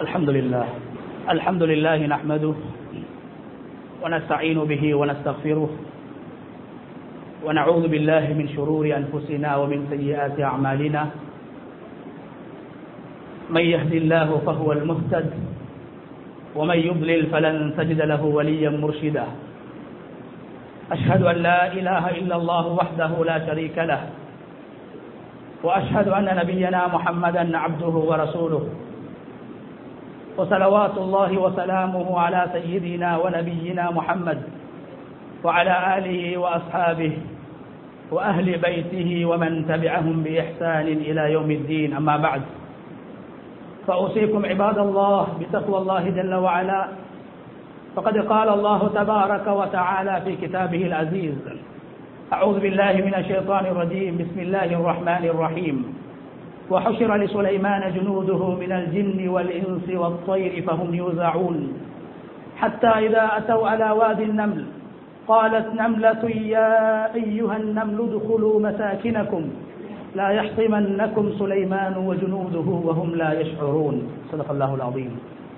الحمد لله نحمده ونستعين به ونستغفره ونعوذ بالله من شرور أنفسنا ومن سيئات أعمالنا من يهد الله فهو المهتد ومن يضلل فلن تجد له وليا مرشدا أشهد أن لا إله إلا الله وحده لا شريك له وأشهد أن نبينا محمدا عبده ورسوله وصلوات الله وسلامه على سيدنا ونبينا محمد وعلى آله وأصحابه وأهل بيته ومن تبعهم بإحسان إلى يوم الدين. أما بعد، فأوصيكم عباد الله بتقوى الله جل وعلا، فقد قال الله تبارك وتعالى في كتابه العزيز: أعوذ بالله من الشيطان الرجيم، بسم الله الرحمن الرحيم. وحشر لسليمان جنوده من الجن والإنس والطير فهم يوزعون حتى إذا أتوا على وادي النمل قالت نملة يا أيها النمل ادخلوا مساكنكم لا يحطمنكم سليمان وجنوده وهم لا يشعرون. صدق الله العظيم.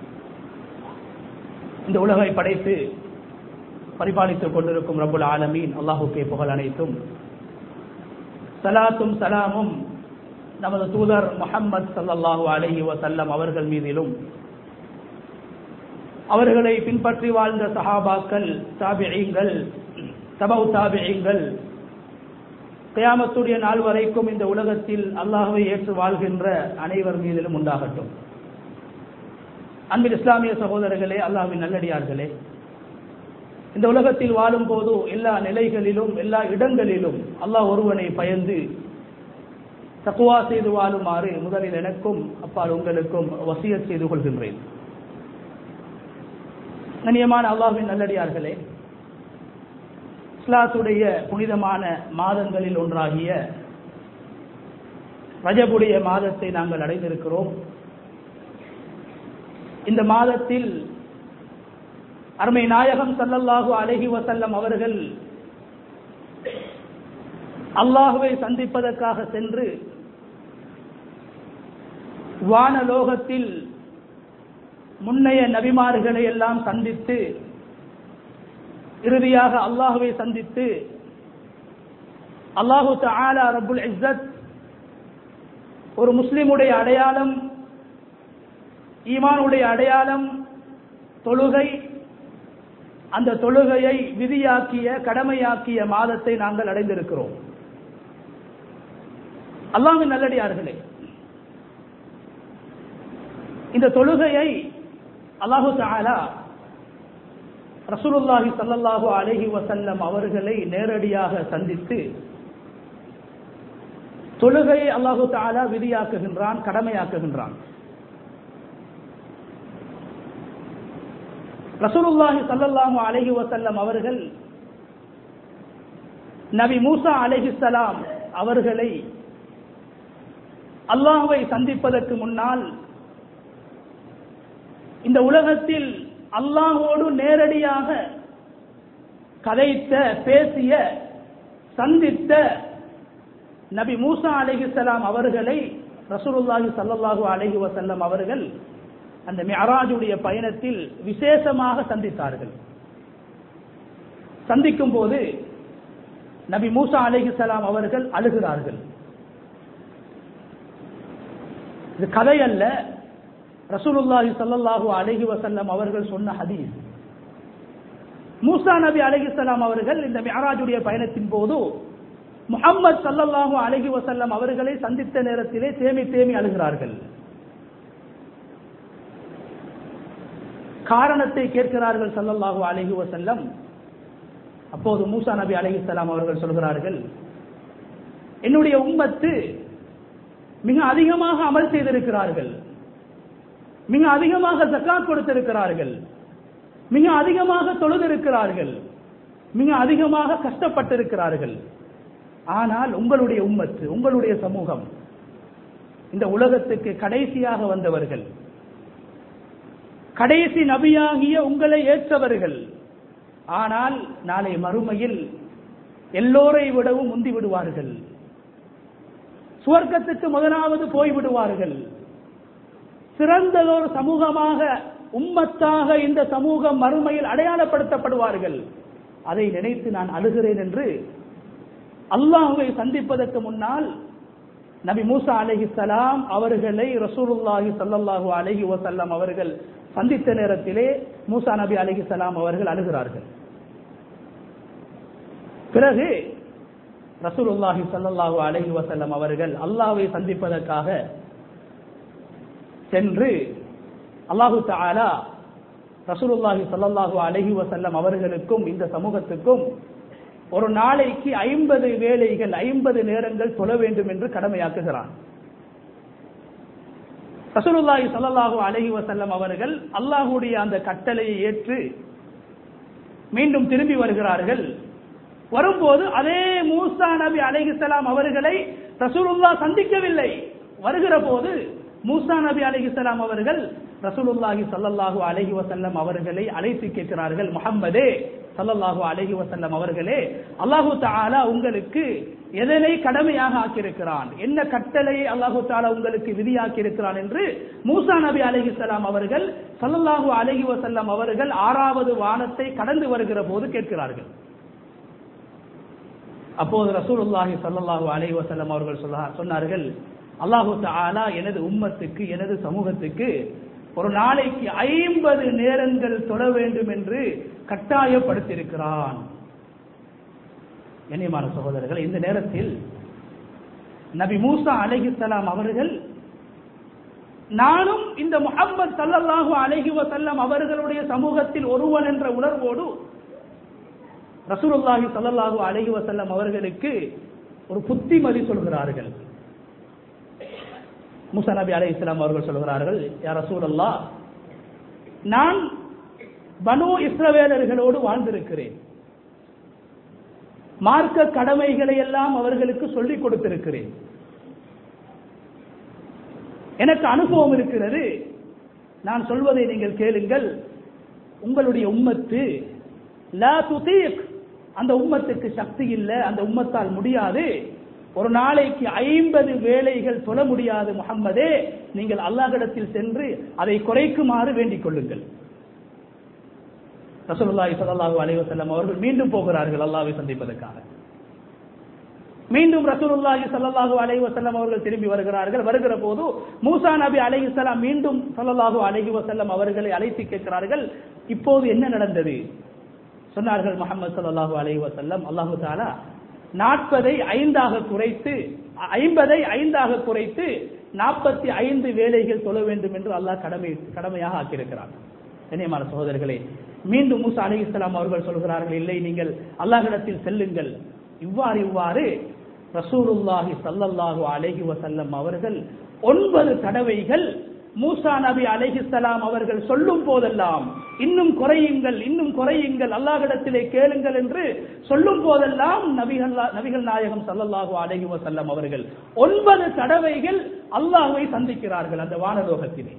இந்த உலகை படைத்து பரிபாலித்துக் கொண்டிருக்கும் ரப்புல் ஆலமீன் அல்லாஹுக்கே புகழ் அனைத்தும். சலாத்தும் சலாமும் நமது தூதர் முஹம்மது ஸல்லல்லாஹு அலைஹி வஸல்லம் அவர்கள் மீதிலும், அவர்களை பின்பற்றி வாழ்ந்த சஹாபாக்கள், தாபிஈன்கள், தபவு தாபிஈன்கள், கியாமத்துடைய நாள் வரைக்கும் இந்த உலகத்தில் அல்லாஹ்வை ஏற்று வாழ்கின்ற அனைவர் மீதிலும் உண்டாகட்டும். அன்பின் இஸ்லாமிய சகோதரர்களே, அல்லாஹ்வின் நல்லடியார்களே, இந்த உலகத்தில் வாழும் போது எல்லா நிலைகளிலும் எல்லா இடங்களிலும் அல்லாஹ் ஒருவனை பயந்து தக்வா செய்து வாழுமாறு முதலில் எனக்கும் அப்பால் உங்களுக்கும் வசியத் செய்து கொள்கின்றேன். கண்ணியமான அல்லாஹ்வின் நல்லடியார்களே, இஸ்லாத்துடைய புனிதமான மாதங்களில் ஒன்றாகிய ரஜபுடைய மாதத்தை நாங்கள் அடைந்திருக்கிறோம். இந்த மாதத்தில் அருமை நாயகம் ஸல்லல்லாஹு அலைஹி வஸல்லம் அவர்கள் அல்லாஹ்வை சந்திப்பதற்காக சென்று வானலோகத்தில் முன்னைய நபிமார்களை எல்லாம் சந்தித்து இறுதியாக அல்லாஹ்வை சந்தித்து அல்லாஹு தஆலா ரப்புல் இஸ்ஸத் ஒரு முஸ்லிமுடைய அடையாளம், ஈமானுடைய அடையாளம் தொழுகை, அந்த தொழுகையை விதியாக்கிய கடமையாக்கிய மாதத்தை நாங்கள் அடைந்திருக்கிறோம். அல்லாஹ்வின் நல்லடியார்களே, இந்த தொழுகையை அல்லாஹு தஆலா ரசூலுல்லாஹி ஸல்லல்லாஹு அலைஹி வஸல்லம் அவர்களை நேரடியாக சந்தித்து தொழுகையை அல்லாஹு தஆலா விதியாக்குகின்றான், கடமையாக்குகின்றான். ரசூலுல்லாஹி ஸல்லல்லாஹு அலைஹி வஸல்லம் அவர்கள் நபி மூசா அலைஹிஸ்ஸலாம் அவர்களை அல்லாஹ்வை சந்திப்பதற்கு முன்னால் இந்த உலகத்தில் அல்லாஹ்வோடு நேரடியாக கதைத்த, பேசிய, சந்தித்த நபி மூசா அலைஹிஸ்ஸலாம் அவர்களை ரசூலுல்லாஹி ஸல்லல்லாஹு அலைஹி வஸல்லம் அவர்கள் அந்த மிஅராஜுடைய பயணத்தில் விசேஷமாக சந்தித்தார்கள். சந்திக்கும் போது நபி மூசா அலைஹிஸ்ஸலாம் அவர்கள் அழுகிறார்கள். இது கதை அல்ல, ரசூலுல்லாஹி ஸல்லல்லாஹு அலைஹி வஸல்லம் அவர்கள் சொன்ன ஹதீஸ். மூசா நபி அலைஹிஸ்ஸலாம் அவர்கள் இந்த மிஅராஜுடைய பயணத்தின் போது முஹம்மது ஸல்லல்லாஹு அலைஹி வஸல்லம் அவர்களை சந்தித்த நேரத்திலே தேமி தேமி அழுகிறார்கள். காரணத்தை கேட்கிறார்கள் ஸல்லல்லாஹு அலைஹி வஸல்லம். அப்போது மூசா நபி அலைஹிஸ்ஸலாம் அவர்கள் சொல்கிறார்கள், என்னுடைய உம்மத்து மிக அதிகமாக அமல் செய்திருக்கிறார்கள், மிக அதிகமாக ஜக்காத் கொடுத்திருக்கிறார்கள், மிக அதிகமாக தொழுதிருக்கிறார்கள், மிக அதிகமாக கஷ்டப்பட்டிருக்கிறார்கள். ஆனால் உங்களுடைய உம்மத்து, உங்களுடைய சமூகம் இந்த உலகத்துக்கு கடைசியாக வந்தவர்கள், கடைசி நபியாகிய உங்களை ஏற்றவர்கள். ஆனால் நாளை மறுமையில் எல்லோரை விடவும் முந்தி விடுவார்கள், சுவர்க்கத்துக்கு முதலாவது போய்விடுவார்கள். சிறந்ததொரு சமூகமாக, உம்மத்தாக இந்த சமூகம் மறுமையில் அடையாளப்படுத்தப்படுவார்கள். அதை நினைத்து நான் அழுகிறேன் என்று அல்லாஹ்வை சந்திப்பதற்கு முன்னால் நபி மூசா அலைஹிஸ்ஸலாம் அவர்களை ரசூலுல்லாஹி ஸல்லல்லாஹு அலைஹி வஸல்லம் அவர்கள் சந்தித்த நேரத்திலே மூசா நபி அலைஹிஸ்ஸலாம் அவர்கள் அழுகிறார்கள். பிறகு ரசூலுல்லாஹி ஸல்லல்லாஹு அலைஹி வஸல்லம் அவர்கள் அல்லாஹ்வை சந்திப்பதற்காக சென்று அல்லாஹு தஆலா ரசூலுல்லாஹி ஸல்லல்லாஹு அலைஹி வஸல்லம் அவர்களுக்கும் இந்த சமூகத்துக்கும் ஒரு நாளைக்கு 50 வேளைகள் 50 நேரங்கள் தொழ வேண்டும் என்று கடமையாக்குகிறான். ரசூலுல்லாஹி ஸல்லல்லாஹு அலைஹி வஸல்லம் அவர்கள் அல்லாஹ்வுடைய அந்த கட்டளையை ஏற்று மீண்டும் திரும்பி வருகிறார்கள். வரும்போது அதே மூசா நபி அலைஹிஸ்ஸலாம் அவர்களை ரசூலுல்லாஹ் சந்திக்கவில்லை. வருகிற போது மூசா நபி அலைஹிஸ்ஸலாம் அவர்கள் ரசூலுல்லாஹி ஸல்லல்லாஹு அலைஹி வஸல்லம் அவர்களை அழைத்து கேட்கிறார்கள், முஹம்மதே ஸல்லல்லாஹு அலைஹி வஸல்லம் அவர்களே, அல்லாஹு தஆலா உங்களுக்கு எதனை கடமையாக ஆக்கியிருக்கிறான், என்ன கட்டளையை அல்லாஹு தஆலா உங்களுக்கு விதியாக்கி இருக்கிறான் என்று மூசா நபி அலைஹிஸ்ஸலாம் அவர்கள் ஸல்லல்லாஹு அலைஹி வஸல்லம் அவர்கள் 6வது வானத்தை கடந்து வருகிற போது கேட்கிறார்கள். அப்போது ரசூலுல்லாஹி ஸல்லல்லாஹு அலைஹி வஸல்லம் அவர்கள் சொன்னார்கள், அல்லாஹு தஆலா எனது உம்மத்துக்கு, எனது சமூகத்துக்கு ஒரு நாளைக்கு 50 நேரங்கள் தொழ வேண்டும் என்று கட்டாயப்படுத்தியிருக்கிறான். கண்ணியமான சகோதரர்கள், இந்த நேரத்தில் நபி மூசா அலைஹிஸ்ஸலாம் அவர்கள் நானும் இந்த முஹம்மது ஸல்லல்லாஹு அலைஹி வஸல்லம் அவர்களுடைய சமூகத்தில் ஒருவன் என்ற உணர்வோடு ரசூலுல்லாஹி ஸல்லல்லாஹு அலைஹி வஸல்லம் அவர்களுக்கு ஒரு புத்திமதி சொல்கிறார்கள். மூசா நபி அலைஹிஸ்ஸலாம் அவர்கள் சொல்கிறார்கள், யா ரசூலல்லாஹ், நான் பனு இஸ்ரவேலர்களோடு வாழ்ந்திருக்கிறேன், மார்க்க கடமைகளை எல்லாம் அவர்களுக்கு சொல்லிக் கொடுத்திருக்கிறேன், எனக்கு அனுபவம் இருக்கிறது, நான் சொல்வதை நீங்கள் கேளுங்கள். உங்களுடைய உம்மத்து லா துதீக், அந்த உம்மத்துக்கு சக்தி இல்லை, அந்த உம்மத்தால் முடியாது, ஒரு நாளைக்கு 50 வேளைகள் தொழ முடியாது முஹம்மதே, நீங்கள் அல்லாஹ்விடத்தில் சென்று அதை குறைக்குமாறு வேண்டிக் கொள்ளுங்கள். ரசூலுல்லாஹி ஸல்லல்லாஹு அலைஹி வஸல்லம் அவர்கள் மீண்டும் போகிறார்கள் அல்லாஹ்வை சந்திப்பதற்காக. மீண்டும் ரசூலுல்லாஹி ஸல்லல்லாஹு அலைஹி வஸல்லம் அவர்கள் திரும்பி வருகிறார்கள். வருகிற போது மூசா நபி அலைஹிஸ்ஸலாம் மீண்டும் ஸல்லல்லாஹு அலைஹி வஸல்லம் அவர்களை அழைத்து கேட்கிறார்கள், இப்போது என்ன நடந்தது? சொன்னார்கள், முஹம்மது ஸல்லல்லாஹு அலைஹி வஸல்லம், அல்லாஹ் தஆலா 40ஐ 5ஆக குறைத்து 50ஐ 5ஆக குறைத்து 45 வேளைகள் தொழ வேண்டும் என்று அல்லாஹ் கடமையாக ஆக்கியிருக்கிறார். கண்ணியமான சகோதரர்களே, மீண்டும் மூசா அலைஹிஸ்ஸலாம் அவர்கள் சொல்கிறார்கள், இல்லை, நீங்கள் அல்லாஹ்விடத்தில் செல்லுங்கள். இவ்வாறு ரசூலுல்லாஹி ஸல்லல்லாஹு அலைஹி வஸல்லம் அவர்கள் 9 தடவைகள் மூசா நபி அலைஹிஸ்ஸலாம் அவர்கள் சொல்லும் போதெல்லாம் இன்னும் குறையுங்கள், இன்னும் குறையுங்கள், அல்லாஹ்விடத்திலே கேளுங்கள் என்று சொல்லும் போதெல்லாம் நபிகள் நாயகம் ஸல்லல்லாஹு அலைஹி வஸல்லம் அவர்கள் 9 தடவைகள் அல்லாஹ்வை சந்திக்கிறார்கள் அந்த வானலோகத்திலே.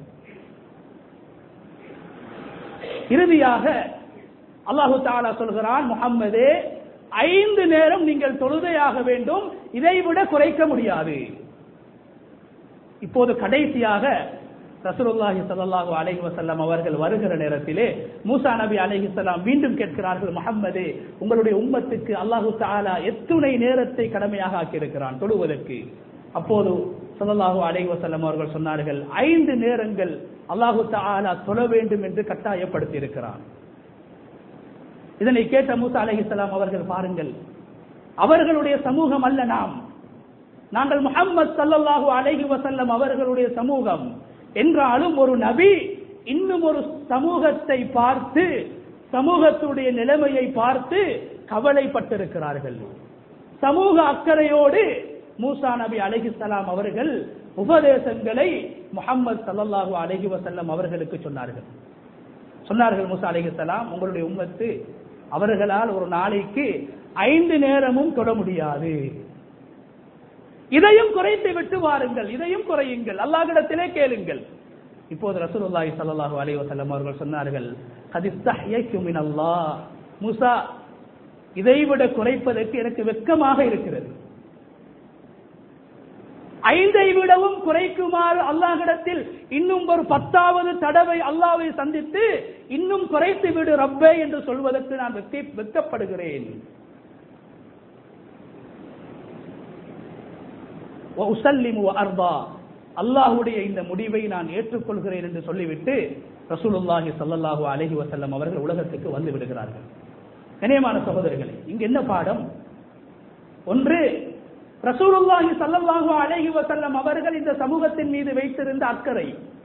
இறுதியாக அல்லாஹு தஆலா சொல்கிறான், முஹம்மதே, 5 நேரம் நீங்கள் தொழுகையாக வேண்டும், இதைவிட குறைக்க முடியாது. இப்போது கடைசியாக ரசூலுல்லாஹி ஸல்லல்லாஹு அலைஹி வஸல்லம் அவர்கள் வருகிற நேரத்திலே மூசா நபி அலைஹிஸ்ஸலாம் மீண்டும் கேட்கிறார்கள், முஹம்மதே, உங்களுடைய உம்மத்துக்கு அல்லாஹு தஆலா எத்துணை நேரத்தை கடமையாக ஆக்கியிருக்கிறான் தொழுவதற்கு? அப்போது ஸல்லல்லாஹு அலைஹி வஸல்லம் அவர்கள் சொன்னார்கள், 5 நேரங்கள் அல்லாஹு தஆலா தொழ வேண்டும் என்று கட்டாயப்படுத்தி இருக்கிறான். இதனை கேட்ட மூசா அலைஹிஸ்ஸலாம் அவர்கள், பாருங்கள், அவர்களுடைய சமூகம் அல்ல நாங்கள் முஹம்மது ஸல்லல்லாஹு அலைஹி வஸல்லம் அவர்களுடைய சமூகம் என்றாலும் ஒரு நபி இன்னும் ஒரு சமூகத்தை பார்த்து, சமூகத்துடைய நிலைமையை பார்த்து கவலைப்பட்டிருக்கிறார்கள். சமூக அக்கறையோடு மூசா நபி அலைஹிஸ்ஸலாம் அவர்கள் உபதேசங்களை முஹம்மது ஸல்லல்லாஹு அலைஹி வஸல்லம் அவர்களுக்கு சொன்னார்கள், மூசா அலைஹிஸ்ஸலாம், உங்களுடைய உம்மத்து அவர்களால் ஒரு நாளைக்கு 5 நேரமும் தொட முடியாது, இதையும் குறைத்து விட்டு வாருங்கள், இதையும் குறையுங்கள், அல்லாஹ்விடத்திலே கேளுங்கள். இப்போது ரசூலுல்லாஹி ஸல்லல்லாஹு அலைஹி வஸல்லம் அவர்கள் சொன்னார்கள், கதிஸ்தஹ்யகு மினல்லாஹ், மூசா, இதைவிட குறைப்பதற்கு எனக்கு வெட்கமாக இருக்கிறது. 5ஐ விடவும் குறைக்குமாறு அல்லாஹ்விடத்தில் இன்னும் ஒரு 10வது தடவை அல்லாஹ்வை சந்தித்து இன்னும் குறைத்து விடு ரப்பே என்று சொல்வதற்கு நான் வெட்கப்படுகிறேன். அல்லாஹ்வுடைய இந்த முடிவை நான் ஏற்றுக்கொள்கிறேன் என்று சொல்லிவிட்டு ரசூலுல்லாஹி ஸல்லல்லாஹு அலைஹி வஸல்லம் அவர்கள் உலகத்துக்கு வந்து விடுகிறார்கள். கண்ணியமான சகோதரர்களே, இங்கு என்ன பாடம்? ஒன்று, ரசூலுல்லாஹி ஸல்லல்லாஹு அலைஹி வஸல்லம் அவர்கள் இந்த சமூகத்தின் மீது வைத்திருந்த அக்கறை,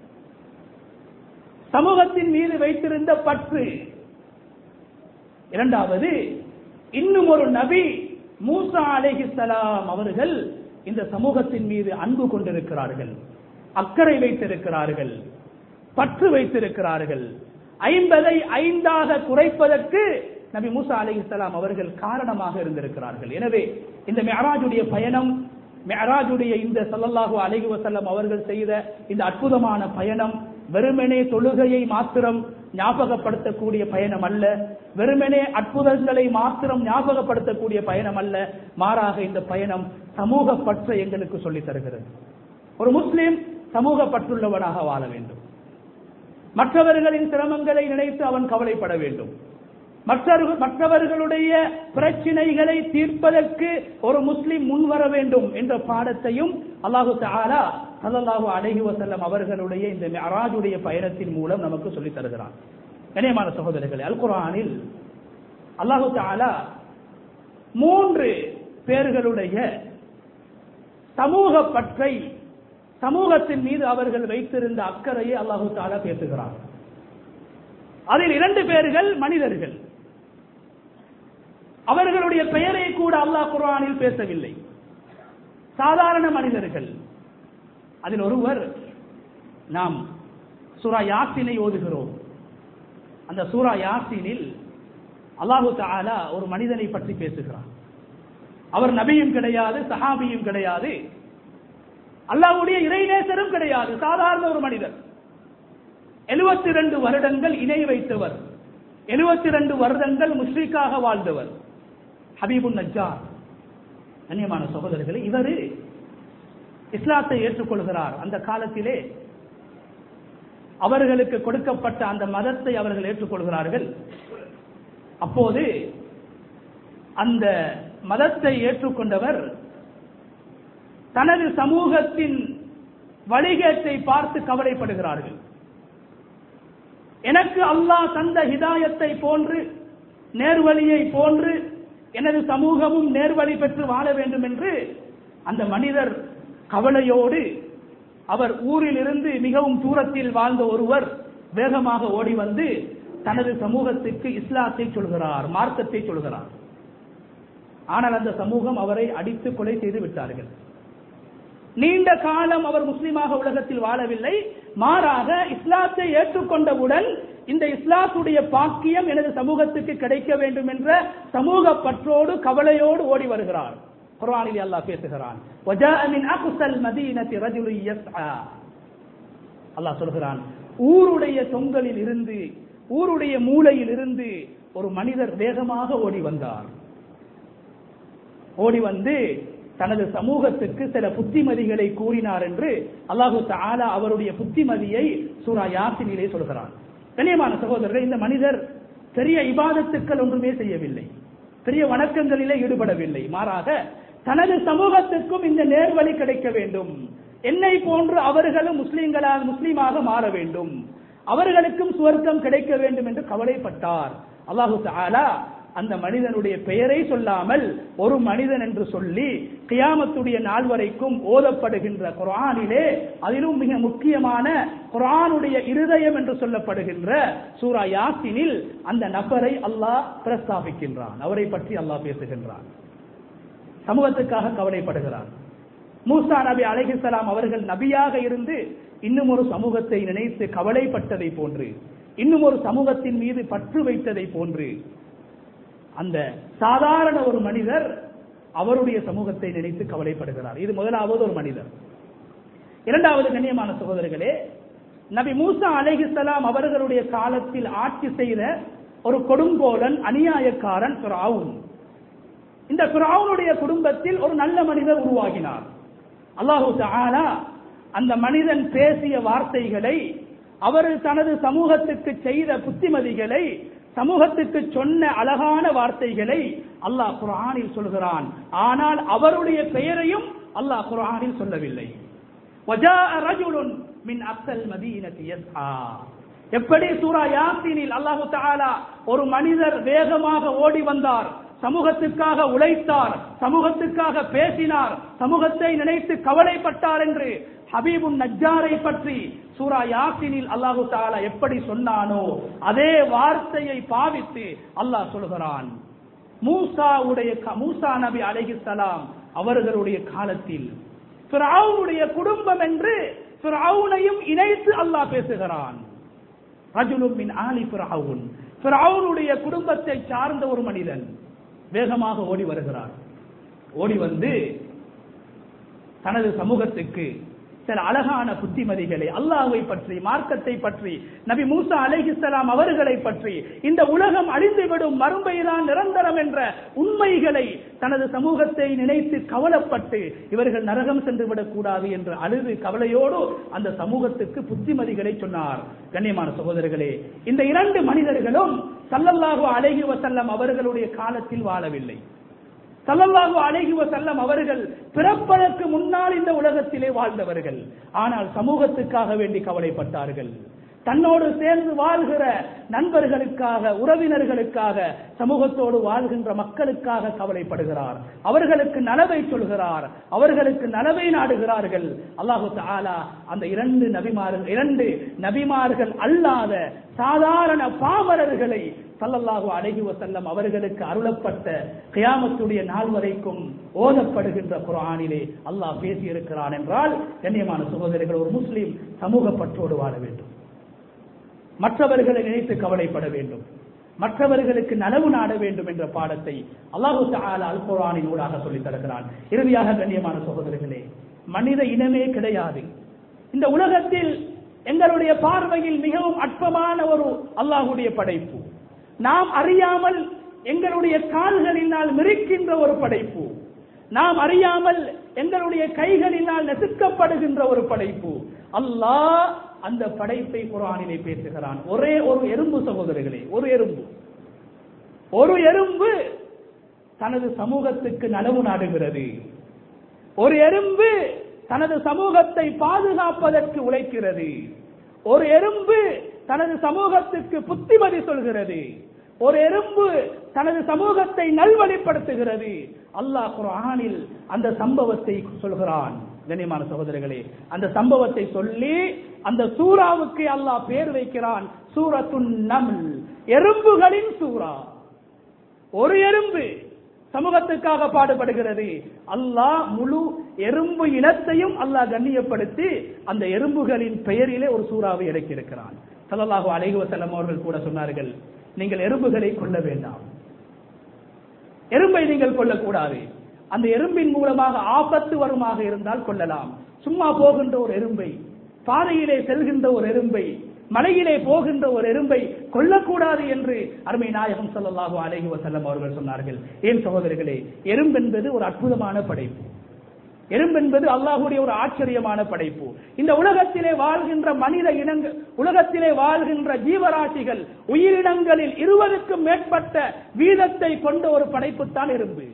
சமூகத்தின் மீது வைத்திருந்த பற்று. இரண்டாவது, இன்னும் ஒரு நபி மூசா அலைஹிஸ்ஸலாம் அவர்கள் இந்த சமூகத்தின் மீது அன்பு கொண்டிருக்கிறார்கள், அக்கறை வைத்திருக்கிறார்கள், பற்று வைத்திருக்கிறார்கள். 50ஐ 5ஆக குறைப்பதற்கு நபி மூசா அலைஹிஸ்ஸலாம் அவர்கள் காரணமாக இருந்திருக்கிறார்கள். எனவே இந்த மிஅராஜுடைய பயணம், மிஅராஜுடைய இந்த ஸல்லல்லாஹு அலைஹி வஸல்லம் அவர்கள் செய்த இந்த அற்புதமான பயணம் வெறுமனே தொழுகையை மாத்திரம் ஞாபகப்படுத்தக்கூடிய பயணம் அல்ல, வெறுமனே அற்புதங்களை மாத்திரம் ஞாபகப்படுத்தக்கூடிய பயணம் அல்ல. மாறாக இந்த பயணம் சமூக பற்றை எங்களுக்கு சொல்லித் தருகிறது. ஒரு முஸ்லிம் சமூக பற்றுள்ளவனாக வாழ வேண்டும். மற்றவர்களின் சிரமங்களை நினைத்து அவன் கவலைப்பட வேண்டும். மற்றவர்களுடைய பிரச்சனைகளை தீர்ப்பதற்கு ஒரு முஸ்லிம் முன்வர வேண்டும் என்ற பாடத்தையும் அல்லாஹு தஆலா ஸல்லல்லாஹு அலைஹி வஸல்லம் அவர்களுடைய இந்த மிஅராஜுடைய பயணத்தின் மூலம் நமக்கு சொல்லித் தருகிறான். கண்ணியமான சகோதரர்களே, அல் குர்ஆனில் அல்லாஹு தஆலா 3 பேர்களுடைய சமூக பற்றை, சமூகத்தின் மீது அவர்கள் வைத்திருந்த அக்கறையை அல்லாஹு தஆலா பேசுகிறார். அதில் 2 பேர்கள் மனிதர்கள். அவர்களுடைய பெயரை கூட அல்லாஹ் குர்ஆனில் பேசவில்லை, சாதாரண மனிதர்கள். அதில் ஒருவர், நாம் சூரா யாசீனை ஓதுகிறோம். அந்த சூரா யாசீனில் அல்லாஹு தஆலா ஒரு மனிதனை பற்றி பேசுகிறார். அவர் நபியும் கிடையாது, சஹாபியும் கிடையாது, அல்லாஹ்வுடைய இறைநேசரும் கிடையாது, சாதாரண ஒரு மனிதர். 72 வருடங்கள் இணை வைத்தவர், 72 வருடங்கள் முஷ்ரிக்காக வாழ்ந்தவர், ஹபீபுன் நஜ்ஜார். கண்ணியமான சகோதரர்களே, இவர் இஸ்லாத்தை ஏற்றுக்கொள்கிறார். அந்த காலத்திலே அவர்களுக்கு கொடுக்கப்பட்ட அந்த மதத்தை அவர்கள் ஏற்றுக்கொள்கிறார்கள். அப்போது அந்த மதத்தை ஏற்றுக்கொண்டவர் தனது சமூகத்தின் வழிகேட்டை பார்த்து கவலைப்படுகிறார்கள். எனக்கு அல்லாஹ் தந்த ஹிதாயத்தை போன்று, நேர்வழியை போன்று எனது சமூகமும் நேர்வழி பெற்று வாழ வேண்டும் என்று அந்த மனிதர் கவலையோடு, அவர் ஊரில் இருந்து மிகவும் தூரத்தில் வாழ்ந்த ஒருவர் வேகமாக ஓடி வந்து தனது சமூகத்திற்கு இஸ்லாத்தை சொல்கிறார், மார்க்கத்தை சொல்கிறார். ஆனால் அந்த சமூகம் அவரை அடித்து கொலை செய்து விட்டார்கள். நீண்ட காலம் அவர் முஸ்லிமாக உலகத்தில் வாழவில்லை, மாறாக இஸ்லாத்தை ஏற்றுக்கொண்டவுடன் இந்த இஸ்லாத்துடைய பாக்கியம் எனது சமூகத்துக்கு கிடைக்க வேண்டும் என்ற சமூக பற்றோடு கவலையோடு ஓடி வருகிறார். குர்ஆனில் அல்லாஹ் பேசுகிறான், வஜாஅ மின் அக்ஸல் மதீனத்தி ரஜுலுன் யஸ்ஆ. அல்லாஹ் சொல்கிறான், ஊருடைய தொங்கலில் இருந்து, ஊருடைய மூலையில் இருந்து ஒரு மனிதர் வேகமாக ஓடி வந்தார். ஓடி வந்து தனது சமூகத்துக்கு சில புத்திமதிகளை கூறினார் என்று அல்லாஹு தஆலா அவருடைய புத்திமதியை சூரா யாசீனிலே சொல்கிறார். கண்ணியமான சகோதரர்கள், இந்த மனிதர் பெரிய இபாதத்துக்கள் ஒன்றுமே செய்யவில்லை, பெரிய வணக்கங்களிலே ஈடுபடவில்லை. மாறாக தனது சமூகத்துக்கும் இந்த நேர்வழி கிடைக்க வேண்டும், என்னை போன்று அவர்களும் முஸ்லீமாக மாற வேண்டும், அவர்களுக்கும் சுவர்க்கம் கிடைக்க வேண்டும் என்று கவலைப்பட்டார். அல்லாஹு தஆலா அந்த மனிதனுடைய பெயரை சொல்லாமல் ஒரு மனிதன் என்று சொல்லி கியாமத்துடைய நாள் வரைக்கும் ஓதப்படுகின்ற குர்ஆனிலே, அதிலும் மிக முக்கியமான குர்ஆனுடைய இருதயம் என்று சொல்லப்படுகின்ற சூரா யாசீனில் அந்த நபரை அல்லாஹ் பிரஸ்தாபிக்கின்றான், அவரை பற்றி அல்லாஹ் பேசுகின்றான், சமூகத்துக்காக கவலைப்படுகிறார். மூசா நபி அலைஹிஸ்ஸலாம் அவர்கள் நபியாக இருந்து இன்னும் ஒரு சமூகத்தை நினைத்து கவலைப்பட்டதை போன்று, இன்னும் ஒரு சமூகத்தின் மீது பற்று வைத்ததை போன்று அந்த சாதாரண ஒரு மனிதர் அவருடைய சமூகத்தை நினைத்து கவலைப்படுகிறார். இது முதலாவது ஒரு மனிதர். இரண்டாவது, கண்ணியமான சகோதரர்களே, நபி மூசா அலைஹிஸ்ஸலாம் அவர்களுடைய காலத்தில் ஆட்சி செய்த ஒரு கொடுங்கோலன், அநியாயக்காரன் ஃபிரௌன். இந்த ஃபிரௌனுடைய குடும்பத்தில் ஒரு நல்ல மனிதர் உருவாகினார். அல்லாஹு தஆலா அந்த மனிதன் பேசிய வார்த்தைகளை, அவர் தனது சமூகத்துக்கு செய்த புத்திமதிகளை, சமூகத்துக்கு சொன்ன அழகான வார்த்தைகளை அல்லாஹ் குர்ஆனில் சொல்கிறான். ஆனால் அவருடைய பெயரையும் அல்லாஹ் குர்ஆனில் சொல்லவில்லை. வஜாஅ ரஜுலுன் மின் அக்ஸல் மதீனத்தி யஸ்ஆ. எப்படி சூரா யாசீனில் அல்லாஹு தஆலா ஒரு மனிதர் வேகமாக ஓடி வந்தார், சமூகத்துக்காக உழைத்தார், சமூகத்துக்காக பேசினார், சமூகத்தை நினைத்து கவலைப்பட்டார் என்று ஹபீபுன் நஜ்ஜாரை பற்றி சூரா யாசீனில் அல்லாஹு தஆலா எப்படி சொன்னானோ அதே வார்த்தையை பாவித்து அல்லாஹ் சொல்கிறான். மூசா நபி அலைஹிஸ்ஸலாம் அவர்களுடைய காலத்தில் ஃபிரௌனுடைய குடும்பம் என்று ஃபிரௌனையும் இணைத்து அல்லாஹ் பேசுகிறான். ரஜுலுன் மின் ஆலி ஃபிரௌன், ஃபிரௌனுடைய குடும்பத்தை சார்ந்த ஒரு மனிதன் வேகமாக ஓடி வருகிறார். ஓடி வந்து தனது சமூகத்துக்கு சில அழகான புத்திமதிகளை அல்லாஹ்வை பற்றி, மார்க்கத்தை பற்றி, நபி மூசா அலைஹிஸ்ஸலாம் அவர்களை பற்றி, இந்த உலகம் அழிந்துவிடும், மறுமைதான் நிரந்தரம் என்ற உண்மைகளை தனது சமூகத்தை நினைத்து கவலைப்பட்டு இவர்கள் நரகம் சென்று விடக்கூடாது என்று அழுது கவலையோடு அந்த சமூகத்துக்கு புத்திமதிகளை சொன்னார். கண்ணியமான சகோதரர்களே, இந்த இரண்டு மனிதர்களும் ஸல்லல்லாஹு அலைஹி வஸல்லம் அவர்களுடைய காலத்தில் வாழவில்லை. ஸல்லல்லாஹு அலைஹி வஸல்லம் அவர்கள் பிறப்பதற்கு முன்னால் இந்த உலகத்திலே வாழ்ந்தவர்கள். ஆனால் சமூகத்துக்காக வேண்டி கவலைப்பட்டார்கள். தன்னோடு சேர்ந்து வாழ்கிற நண்பர்களுக்காக, உறவினர்களுக்காக, சமூகத்தோடு வாழ்கின்ற மக்களுக்காக கவலைப்படுகிறார். அவர்களுக்கு நலவை சொல்கிறார், அவர்களுக்கு நலவை நாடுகிறார்கள். அல்லாஹு தஆலா அந்த இரண்டு நபிமார்கள் அல்லாத சாதாரண பாமரர்களை ஸல்லல்லாஹு அலைஹி வஸல்லம் அவர்களுக்கு அருளப்பட்ட கியாமத்துடைய நாள் வரைக்கும் ஓதப்படுகின்ற குர்ஆனிலே அல்லாஹ் பேசி இருக்கிறான் என்றால், கண்ணியமான சகோதரர்கள், ஒரு முஸ்லிம் சமூக பற்றோடு வாழ வேண்டும், மற்றவர்களை நினைத்து கவலைப்பட வேண்டும், மற்றவர்களுக்கு நலவு நாட வேண்டும் என்ற பாடத்தை அல்லாஹு தஆலா அல் குர்ஆனின் ஊடாக சொல்லித் தருகிறான். இறுதியாக கண்ணியமான சகோதரர்களே, மனித இனமே கிடையாது இந்த உலகத்தில். எங்களுடைய பார்வையில் மிகவும் அற்பமான ஒரு அல்லாஹ்வுடைய படைப்பு, நாம் அறியாமல் எங்களுடைய கால்களினால் மிரிக்கின்ற ஒரு படைப்பு, நாம் அறியாமல் எங்களுடைய கைகளினால் நெசுக்கப்படுகின்ற ஒரு படைப்பு. அல்லாஹ் அந்த படைப்பை குர்ஆனிலே பேசுகிறான். ஒரே ஒரு எறும்பு சகோதரர்களே, ஒரு எறும்பு தனது சமூகத்துக்கு நலவு நாடுகிறது. ஒரு எறும்பு தனது சமூகத்தை பாதுகாப்பதற்கு உழைக்கிறது. ஒரு எறும்பு தனது சமூகத்துக்கு புத்திமதி சொல்கிறது. ஒரு எறும்பு தனது சமூகத்தை நல்வழிப்படுத்துகிறது. அல்லாஹ் குர்ஆனில் அந்த சம்பவத்தை சொல்கிறான். கண்ணியமான சகோதரர்களே, அந்த சம்பவத்தை சொல்லி அந்த சூராவுக்கு அல்லாஹ் பேர் வைக்கிறான், சூரத்துன் நம்ல், எறும்புகளின் சூரா. ஒரு எறும்பு சமூகத்துக்காக பாடுபடுகிறது. அல்லாஹ் முழு எறும்பு இனத்தையும் அல்லாஹ் கண்ணியப்படுத்தி அந்த எறும்புகளின் பெயரிலே ஒரு சூறாவை இறக்கியிருக்கிறான். ஸல்லல்லாஹு அலைஹி வஸல்லம் அவர்கள் கூட சொன்னார்கள், நீங்கள் எறும்புகளை கொல்ல வேண்டாம், எறும்பை நீங்கள் கொல்லக்கூடாது. அந்த எறும்பின் மூலமாக ஆபத்து வருமாக இருந்தால் கொள்ளலாம். சும்மா போகின்ற ஒரு எறும்பை, பாதையிலே செல்கின்ற ஒரு எறும்பை, மலையிலே போகின்ற ஒரு எறும்பை கொல்லக்கூடாது என்று அருமை நாயகம் ஸல்லல்லாஹு அலைஹி வஸல்லம் அவர்கள் சொன்னார்கள். ஏன் சகோதரர்களே, எறும்பு என்பது ஒரு அற்புதமான படைப்பு. எறும்பு என்பது அல்லாஹ்வுடைய ஒரு ஆச்சரியமான படைப்பு. இந்த உலகத்திலே வாழ்கின்ற மனித இனங்கள், உலகத்திலே வாழ்கின்ற ஜீவராசிகள், உயிரினங்களில் 20க்கும் மேற்பட்ட வீதத்தை கொண்ட ஒரு படைப்பு தான் எறும்பு.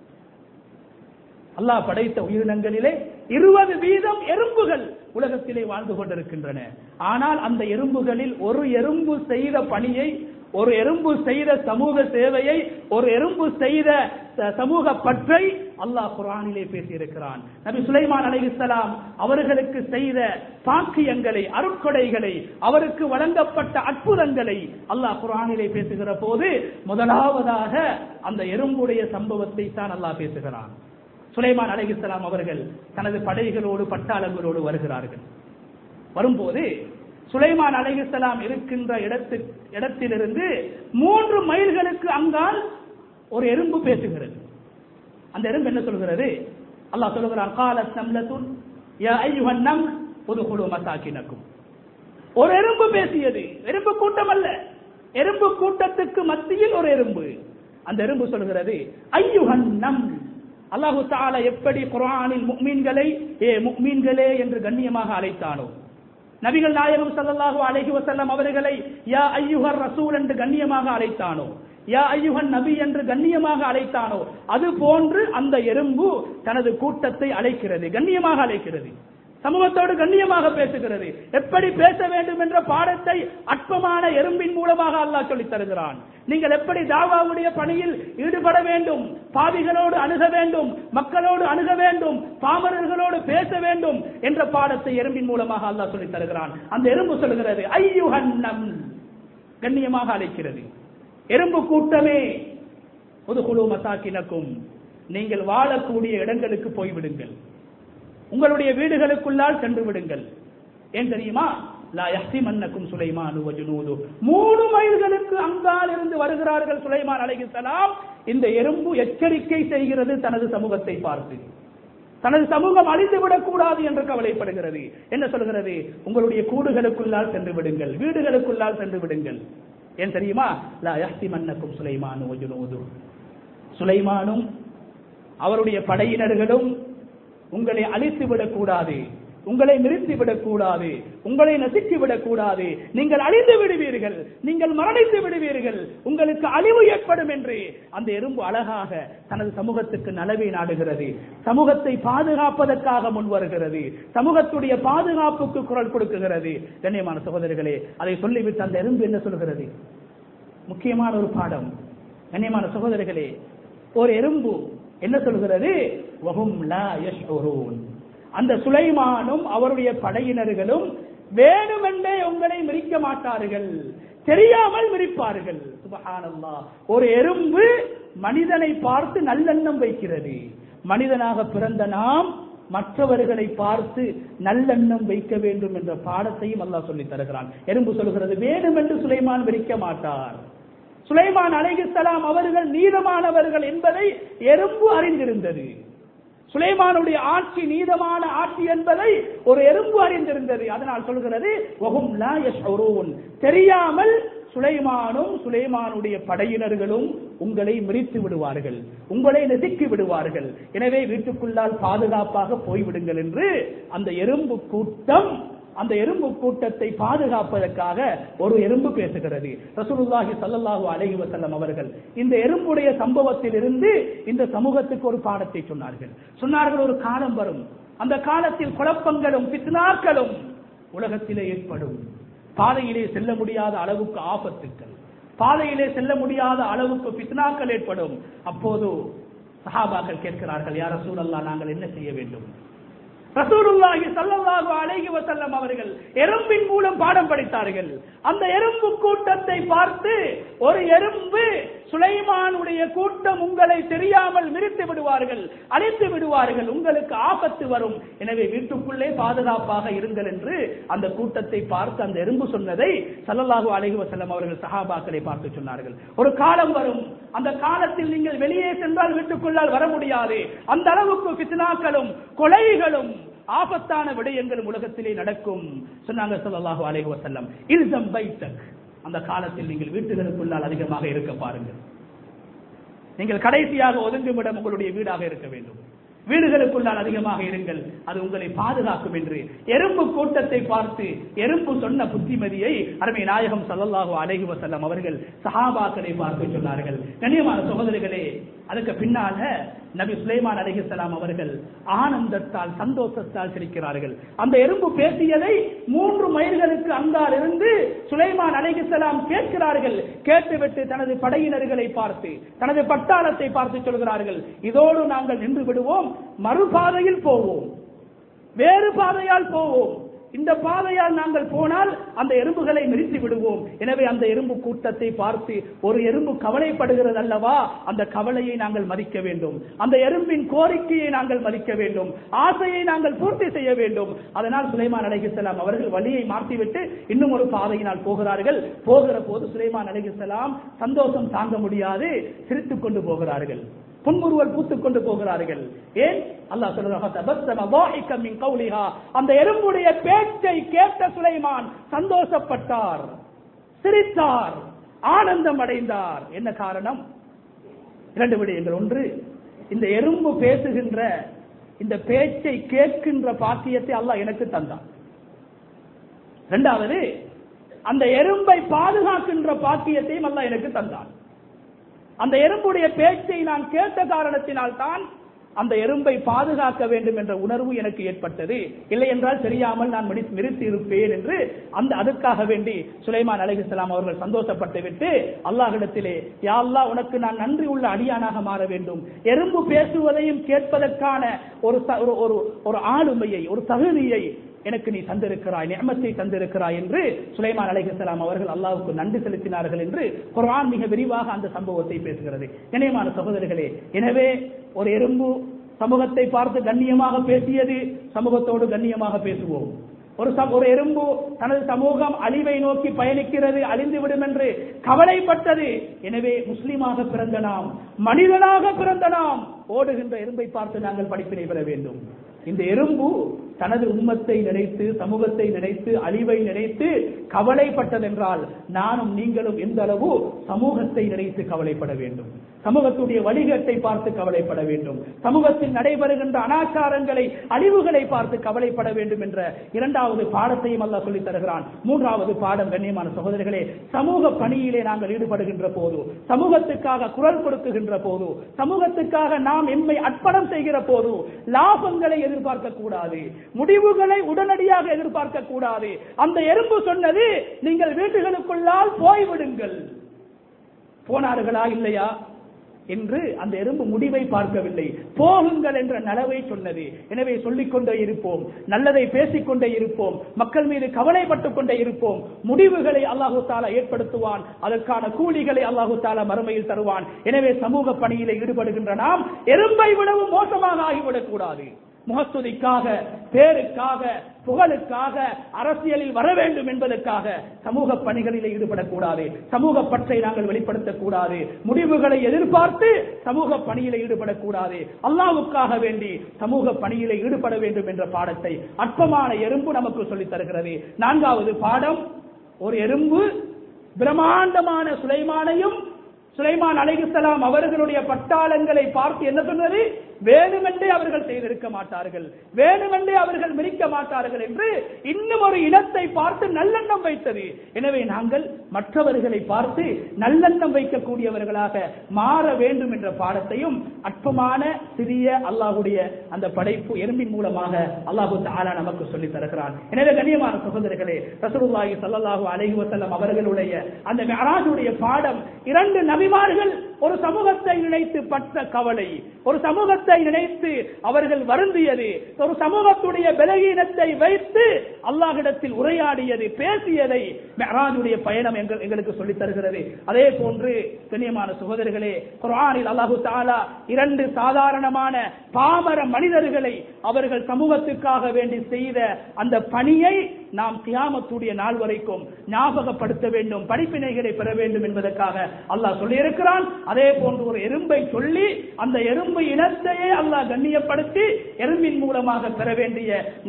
அல்லாஹ் படைத்த உயிரினங்களிலே 20% எறும்புகள் உலகத்திலே வாழ்ந்து கொண்டிருக்கின்றன. ஆனால் அந்த எறும்புகளில் ஒரு எறும்பு செய்த பணியை, ஒரு எறும்பு செய்த சமூக சேவையை, ஒரு எறும்பு செய்த சமூக பற்றை அல்லாஹ் குர்ஆனிலே பேசியிருக்கிறான். நபி சுலைமான் அலைஹிஸ்ஸலாம் அவர்களுக்கு செய்த பாக்கியங்களை, அருட்கொடைகளை, அவருக்கு வழங்கப்பட்ட அற்புதங்களை அல்லாஹ் குர்ஆனிலே பேசுகிற போது முதலாவதாக அந்த எறும்புடைய சம்பவத்தை தான் அல்லாஹ் பேசுகிறான். சுலைமான் அலைஹிஸ்ஸலாம் அவர்கள் தனது படைகளோடு, பட்டாளங்களோடு வருகிறார்கள். வரும்போது சுலைமான் அலைஹிஸ்ஸலாம் இருக்கின்ற இடத்திலிருந்து 3 மைல்களுக்கு அங்கால் ஒரு எறும்பு பேசுகிறது. அந்த எறும்பு என்ன சொல்கிறது? அல்லாஹ் சொல்கிறான், காலத் நம்லத்துன் யா அய்யுஹன் நம்ல் உதுகுலு மசாகினக்கும். ஒரு எறும்பு பேசியது, எறும்பு கூட்டம் அல்ல, எறும்பு கூட்டத்துக்கு மத்தியில் ஒரு எறும்பு. அந்த எறும்பு சொல்கிறது, அய்யுஹன் நம்ல், அல்லாஹு தஆலா எப்படி குர்ஆனில் முஃமின்களை முஃமின்களே என்று கண்ணியமாக அழைத்தானோ, நபிகள் நாயகம் ஸல்லல்லாஹு அலைஹி வஸல்லம் அவர்களை யா அய்யுஹர் ரசூல் என்று கண்ணியமாக அழைத்தானோ, யா அய்யுஹன் நபி என்று கண்ணியமாக அழைத்தானோ, அது போன்று அந்த எறும்பு தனது கூட்டத்தை அழைக்கிறது, கண்ணியமாக அழைக்கிறது, சமூகத்தோடு கண்ணியமாக பேசுகிறது. எப்படி பேச வேண்டும் என்ற பாடத்தை அற்பமான எறும்பின் மூலமாக அல்லாஹ் சொல்லித் தருகிறான். நீங்கள் எப்படி தாவாவுடைய பணியில் ஈடுபட வேண்டும், பாவிகளோடு அணுக வேண்டும், மக்களோடு அணுக வேண்டும், பாமரர்களோடு பேச வேண்டும் என்ற பாடத்தை எறும்பின் மூலமாக அல்லாஹ் சொல்லித் தருகிறான். அந்த எறும்பு சொல்கிறது ஐயுஹன் நம், கண்ணியமாக அழைக்கிறது. எறும்பு கூட்டமே உதுகுலு மசாக்கினக்கும், நீங்கள் வாழக்கூடிய இடங்களுக்கு போய்விடுங்கள், உங்களுடைய வீடுகளுக்குள்ளால் சென்று விடுங்கள். ஏன் தெரியுமா? லா யஹ்திமன்னக்கும் சுலைமான் வ ஜுனூது, 3 மைல்களுக்கு அங்கால் இருந்து வருகிறார்கள் சுலைமான் அலைஹிஸ்ஸலாம். இந்த எறும்பு எச்சரிக்கை செய்கிறது தனது சமூகத்தை பார்த்து. தனது சமூகம் அழிந்துவிடக் கூடாது என்று கவலைப்படுகிறது. என்ன சொல்கிறது? உங்களுடைய கூடுகளுக்குள்ளால் சென்று விடுங்கள், வீடுகளுக்குள்ளால் சென்று விடுங்கள். ஏன் தெரியுமா? லா யஹ்திமன்னக்கும் சுலைமான் வ ஜுனூது, சுலைமானும் அவருடைய படையினர்களும் உங்களை அழித்து விடக்கூடாது, உங்களை நிறுத்தி விடக்கூடாது, உங்களை நசுக்கி விடக்கூடாது, நீங்கள் அழிந்து விடுவீர்கள், நீங்கள் மரணித்து விடுவீர்கள், உங்களுக்கு அழிவு ஏற்படும் என்று அந்த எறும்பு அழகாக தனது சமூகத்துக்கு நலவை நாடுகிறது, சமூகத்தை பாதுகாப்பதற்காக முன்வருகிறது, சமூகத்துடைய பாதுகாப்புக்கு குரல் கொடுக்குகிறது. கண்ணியமான சகோதரர்களே, அதை சொல்லிவிட்டு அந்த எறும்பு என்ன சொல்கிறது? முக்கியமான ஒரு பாடம். கண்ணியமான சகோதரர்களே, ஒரு எறும்பு என்ன சொல்கிறது? வஹும் லா யஷ்உரூன், அந்த சுலைமானும் அவருடைய படையினர்களும் வேணுமென்றே உங்களை மிரிக்க மாட்டார்கள், தெரியாமல் மிரிப்பார்கள். சுப்ஹானல்லாஹ். ஒரு எறும்பு மனிதனை பார்த்து நல்லெண்ணம் வைக்கிறது. மனிதனாக பிறந்த நாம் மற்றவர்களை பார்த்து நல்லெண்ணம் வைக்க வேண்டும் என்ற பாடத்தையும் அல்லாஹ் சொல்லி தருகிறான். எறும்பு சொல்கிறது வேணுமென்று சுலைமான் மிரிக்க மாட்டார். சுலைமான் அலைஹிஸ்ஸலாம் அவர்கள் நீதமானவர்கள் என்பதை எறும்பு அறிந்திருந்தது. சுலைமானுடைய ஆட்சி நீதமான ஆட்சி என்பதை ஒரு எறும்பு அறிந்திருந்தது. அதனால் சொல்கிறது வஹும் லா யஷ்உரூன், தெரியாமல் சுலைமானும் சுலைமானுடைய படையினர்களும் உங்களை மிரித்து விடுவார்கள், உங்களை நெருக்கி விடுவார்கள். எனவே வீட்டுக்குள்ளால் பாதுகாப்பாக போய்விடுங்கள் என்று அந்த எறும்பு கூட்டம், அந்த எறும்பு கூட்டத்தை பாதுகாப்பதற்காக ஒரு எறும்பு பேசுகிறது. ரசூலுல்லாஹி ஸல்லல்லாஹு அலைஹி வஸல்லம் அவர்கள் இந்த எறும்புடைய சம்பவத்தில் இருந்து இந்த சமூகத்துக்கு ஒரு பாடத்தை சொன்னார்கள். ஒரு காலம் வரும், அந்த காலத்தில் குழப்பங்களும் ஃபித்னாக்களும் உலகத்திலே ஏற்படும். பாதையிலே செல்ல முடியாத அளவுக்கு ஆபத்துக்கள், பாதையிலே செல்ல முடியாத அளவுக்கு ஃபித்னாக்கள் ஏற்படும். அப்போது சஹாபாக்கள் கேட்கிறார்கள், யா ரசூலல்லாஹ், நாங்கள் என்ன செய்ய வேண்டும்? ரசூலுல்லாஹி ஸல்லல்லாஹு அலைஹி வஸல்லம் அவர்கள் எறும்பின் மூலம் பாடம் படித்தார்கள். அந்த எறும்பு கூட்டத்தை பார்த்து ஒரு எறும்பு, சுலைமானுடைய கூட்டம் உங்களை தெரியாமல் மிரித்து விடுவார்கள், அழித்து விடுவார்கள், உங்களுக்கு ஆபத்து வரும், எனவே வீட்டுக்குள்ளே பாதுகாப்பாக இருங்கள் என்று அந்த கூட்டத்தை பார்த்து அந்த எறும்பு சொன்னதை ஸல்லல்லாஹு அலைஹி வஸல்லம் அவர்கள் சஹாபாக்களை பார்த்து சொன்னார்கள். ஒரு காலம் வரும், அந்த காலத்தில் நீங்கள் வெளியே சென்றால் வீட்டுக்குள்ளால் வர முடியாது, அந்த அளவுக்கு ஃபித்னாக்களும் கொலைகளும் ஆபத்தான விடயங்களும் உலகத்திலே நடக்கும் சொன்னாங்க ஸல்லல்லாஹு அலைஹி வஸல்லம். இல்ஸம் பைத்தக், அந்த காலத்தில் நீங்கள் வீட்டுகளுக்குள்ளால் அதிகமாக இருக்க பாருங்கள். நீங்கள் கடைசியாக ஒதுங்கும் இடம் உங்களுடைய வீடாக இருக்க வேண்டும், வீடுகளுக்குள்ளால் அதிகமாக இருங்கள், அது உங்களை பாதுகாக்கும் என்று எறும்பு கூட்டத்தை பார்த்து எறும்பு சொன்ன புத்திமதியை அருமை நாயகம் ஸல்லல்லாஹு அலைஹி வஸல்லம் அவர்கள் சஹாபாக்களை பார்த்து சொன்னார்கள். கண்ணியமான சகோதரர்களே, அதுக்கு பின்னால நபி சுலைமான் அலைஹிஸ்ஸலாம் அவர்கள் ஆனந்தத்தால் சந்தோஷத்தால் சிரிக்கிறார்கள். அந்த எறும்பு பேசியதை 3 மைல்களுக்கு அங்கால் இருந்து சுலைமான் அலைஹிஸ்ஸலாம் கேட்கிறார்கள். கேட்டுவிட்டு தனது படையினர்களை பார்த்து, தனது பட்டாளத்தை பார்த்து சொல்கிறார்கள், இதோடு நாங்கள் நின்று விடுவோம், மறுபாதையில் போவோம், வேறு பாதையால் போவோம், இந்த பாதையால் நாங்கள் போனால் அந்த எறும்புகளை மிரித்து விடுவோம். எனவே அந்த எறும்பு கூட்டத்தை பார்த்து ஒரு எறும்பு கவலைப்படுகிறது அல்லவா, அந்த கவலையை நாங்கள் மதிக்க வேண்டும், அந்த எறும்பின் கோரிக்கையை நாங்கள் மதிக்க வேண்டும், ஆசையை நாங்கள் பூர்த்தி செய்ய வேண்டும். அதனால் சுலைமான் அலைஹிஸ்ஸலாம் அவர்கள் வழியை மாற்றிவிட்டு இன்னும் ஒரு பாதையினால் போகிறார்கள். போகிற போது சுலைமான் அலைஹிஸ்ஸலாம் சந்தோஷம் தாங்க முடியாது சிரித்துக் கொண்டு போகிறார்கள், புன்முறுவல் பூத்துக் கொண்டு போகிறார்கள். ஏன்? அல்லாஹ் சொல்றான், அந்த எறும்புடைய பேச்சை கேட்ட சுலைமான் சந்தோஷப்பட்டார், சிரித்தார், ஆனந்தம் அடைந்தார். என்ன காரணம்? 2 விடயங்கள். ஒன்று, இந்த எறும்பு பேசுகின்ற இந்த பேச்சை கேட்கின்ற பாக்கியத்தை அல்லாஹ் எனக்கு தந்தான். இரண்டாவது, அந்த எறும்பை பாதுகாக்கின்ற பாக்கியத்தையும் அல்லாஹ் எனக்கு தந்தான். அந்த எறும்புடைய பேச்சை நான் கேட்ட காரணத்தினால் தான் அந்த எறும்பை பாதுகாக்க வேண்டும் என்ற உணர்வு எனக்கு ஏற்பட்டது. இல்லை என்றால் தெரியாமல் நான் மிரித்து இருப்பேன் என்று அதுக்காக வேண்டி சுலைமான் அலைஹிஸ்ஸலாம் அவர்கள் சந்தோஷப்பட்டு விட்டு அல்லாஹ்விடத்திலே, யா அல்லாஹ், உனக்கு நான் நன்றி உள்ள அடியானாக மாற வேண்டும். எறும்பு பேசுவதையும் கேட்பதற்கான ஒரு ஆளுமையை, ஒரு தகுதியை எனக்கு நீ தந்திருக்கிறாய், நிஅமத்தை தந்திருக்கிறாய் என்று சுலைமான் அலைஹிஸ்ஸலாம் அவர்கள் அல்லாஹ்வுக்கு நன்றி செலுத்தினார்கள் என்று குர்ஆன் மிக விரிவாக அந்த சம்பவத்தை பேசுகிறது. கண்ணியமான சகோதரர்களே, எனவே ஒரு எறும்பு சமூகத்தை பார்த்து கண்ணியமாக பேசியது, சமூகத்தோடு கண்ணியமாக பேசுவோம். ஒரு எறும்பு தனது சமூகம் அழிவை நோக்கி பயணிக்கிறது, அழிந்துவிடும் என்று கவலைப்பட்டது. எனவே முஸ்லிமாக பிறந்த நாம், மனிதனாக பிறந்த நாம், ஓடுகின்ற எறும்பை பார்த்து நாங்கள் படிப்பினை பெற வேண்டும். இந்த எறும்பு தனது உம்மத்தை நினைத்து, சமூகத்தை நினைத்து, அழிவை நினைத்து கவலைப்பட்டதென்றால் நானும் நீங்களும் எந்த அளவு சமூகத்தை நினைத்து கவலைப்பட வேண்டும், சமூகத்துடைய வழிகட்டை பார்த்து கவலைப்பட வேண்டும், சமூகத்தில் நடைபெறுகின்ற அனாச்சாரங்களை, அழிவுகளை பார்த்து கவலைப்பட வேண்டும் என்ற இரண்டாவது பாடத்தையும் அல்லாஹ் சொல்லித் தருகிறான். மூன்றாவது பாடம், கண்ணியமான சகோதரர்களே, சமூக பணியிலே நாங்கள் ஈடுபடுகின்ற போது, சமூகத்துக்காக குரல் கொடுக்குகின்ற போது, சமூகத்துக்காக நாம் எம்மை அர்ப்பணம் செய்கிற போது லாபங்களை எதிர்பார்க்க கூடாது, முடிவுகளை உடனடியாக எதிர்பார்க்க கூடாது. அந்த எறும்பு சொன்னது, நீங்கள் வீடுகளுக்குள்ளால் போய்விடுங்கள். போனார்களா இல்லையா என்று அந்த எறும்பு முடிவை பார்க்கவில்லை, போகுங்கள் என்ற நலவை சொன்னது. எனவே சொல்லிக்கொண்டே இருப்போம், நல்லதை பேசிக்கொண்டே இருப்போம், மக்கள் மீது கவலைப்பட்டுக் கொண்டே இருப்போம். முடிவுகளை அல்லாஹு தஆலா ஏற்படுத்துவான், அதற்கான கூலிகளை அல்லாஹு தஆலா மறுமையில் தருவான். எனவே சமூக பணியிலே ஈடுபடுகின்ற நாம் எறும்பை விடவும் மோசமாக ஆகிவிடக் கூடாது. முகஸ்துதிக்காக, பேருக்காக, புகழுக்காக, அரசியலில் வர வேண்டும் என்பதற்காக சமூக பணிகளில் ஈடுபடக்கூடாது. சமூக பற்றை நாங்கள் வெளிப்படுத்தக்கூடாது. முடிவுகளை எதிர்பார்த்து சமூக பணியில் ஈடுபடக்கூடாது. அல்லாஹ்வுக்காக வேண்டி சமூக பணியில் ஈடுபட வேண்டும் என்ற பாடத்தை அற்பமான எறும்பு நமக்கு சொல்லித் தருகிறது. நான்காவது பாடம், ஒரு எறும்பு பிரம்மாண்டமான சுலைமான் அலைஹிஸ்ஸலாம் அவர்களுடைய பட்டாளங்களை பார்த்து என்ன சொன்னது? வேணுமென்றே அவர்கள் செய்திருக்க மாட்டார்கள், வேணுமென்றே அவர்கள் மிரிக்க மாட்டார்கள் என்று இன்னும் ஒரு இனத்தை பார்த்து நல்லெண்ணம் வைத்தது. எனவே நாங்கள் மற்றவர்களை பார்த்து நல்லெண்ணம் வைக்கக்கூடியவர்களாக மாற வேண்டும் என்ற பாடத்தையும் அற்பமான சிறிய அல்லாஹ்வுடைய அந்த படைப்பு எறும்பின் மூலமாக அல்லாஹ் தஆலா நமக்கு சொல்லித் தருகிறான். எனவே கண்ணியமான சகோதரர்களே, ரசூலுல்லாஹி ஸல்லல்லாஹு அலைஹி வஸல்லம் அவர்களுடைய அந்த மிஅராஜுடைய பாடம், இரண்டு நபிமார்கள் ஒரு சமூகத்தை நினைத்து பட்ட கவலை, ஒரு சமூகத்தை நினைத்து அவர்கள் வருந்தியது, ஒரு சமூகத்துடைய பலகீனத்தை வைத்து அல்லாஹ்விடத்தில் உரையாடியது, பேசியதை மிஅராஜுடைய பயணம் எங்களுக்கு சொல்லித் தருகிறது. அதே போன்று கண்ணியமான சகோதரர்களே, குர்ஆனில் அல்லாஹ் தஆலா இரண்டு சாதாரணமான பாமர மனிதர்களை அவர்கள் சமூகத்துக்காக வேண்டி செய்த அந்த பணியை நாம் கியாமத்துடைய நாள் வரைக்கும் ஞாபகப்படுத்த வேண்டும், படிப்பினைகளை பெற வேண்டும் என்பதற்காக அல்லாஹ் சொல்லியிருக்கிறான். அதே போன்று ஒரு எறும்பை சொல்லி அந்த எறும்பு இனத்தையே அல்லாஹ் கண்ணியப்படுத்தி எறும்பின் மூலமாக பெற வேண்டிய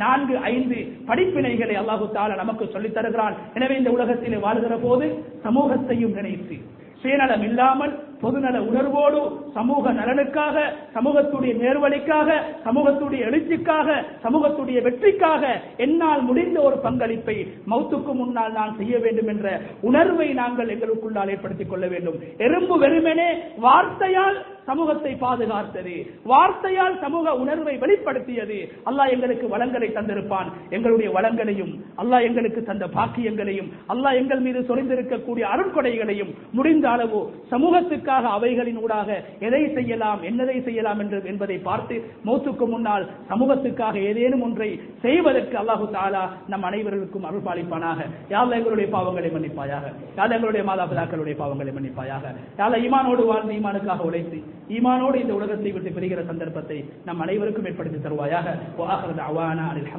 4-5 படிப்பினைகளை அல்லாஹ் தஆலா நமக்கு சொல்லித் தருகிறான். எனவே இந்த உலகத்திலே வாழ்கிற போது சமூகத்தையும் நினைத்து, சுயநலம் இல்லாமல் பொதுநல உணர்வோடு சமூக நலனுக்காக, சமூகத்துடைய நேர்வழிக்காக, சமூகத்துடைய எழுச்சிக்காக, சமூகத்துடைய வெற்றிக்காக என்னால் முடிந்த ஒரு பங்களிப்பை மௌத்துக்கு முன்னால் நான் செய்ய வேண்டும் என்ற உணர்வை நாங்கள் எங்களுக்குள்ளால் ஏற்படுத்திக் கொள்ள வேண்டும். எறும்பு வெறுமனே வார்த்தையால் சமூகத்தை பாதுகாத்தது, வார்த்தையால் சமூக உணர்வை வெளிப்படுத்தியது. அல்லாஹ் எங்களுக்கு வளங்களை தந்திருப்பான், எங்களுடைய வளங்களையும் அல்லாஹ் எங்களுக்கு தந்த பாக்கியங்களையும் அல்லாஹ் எங்கள் மீது சொரிந்திருக்கக்கூடிய அருட்கொடைகளையும் முடிந்த அளவு சமூகத்துக்காக அவைகளின் ஊடாக எதை செய்யலாம், என்னதை செய்யலாம் என்பதை பார்த்து மௌத்துக்கு முன்னால் சமூகத்துக்காக ஏதேனும் ஒன்றை செய்வதற்கு அல்லாஹு தஆலா நம் அனைவருக்கும் அருள் பாலிப்பானாக. யா அல்லாஹ் எங்களுடைய பாவங்களை மன்னிப்பாயாக, யா அல்லாஹ் எங்களுடைய மாதாபிதாக்களுடைய பாவங்களை மன்னிப்பாயாக. யா அல்லாஹ் ஈமானோடு வாழ்ந்து ஈமானுக்காக உழைத்து ஈமானோடு இந்த உலகத்தை விட்டு பிரிகிற சந்தர்ப்பத்தை நம் அனைவருக்கும் ஏற்படுத்தி தருவாயாக.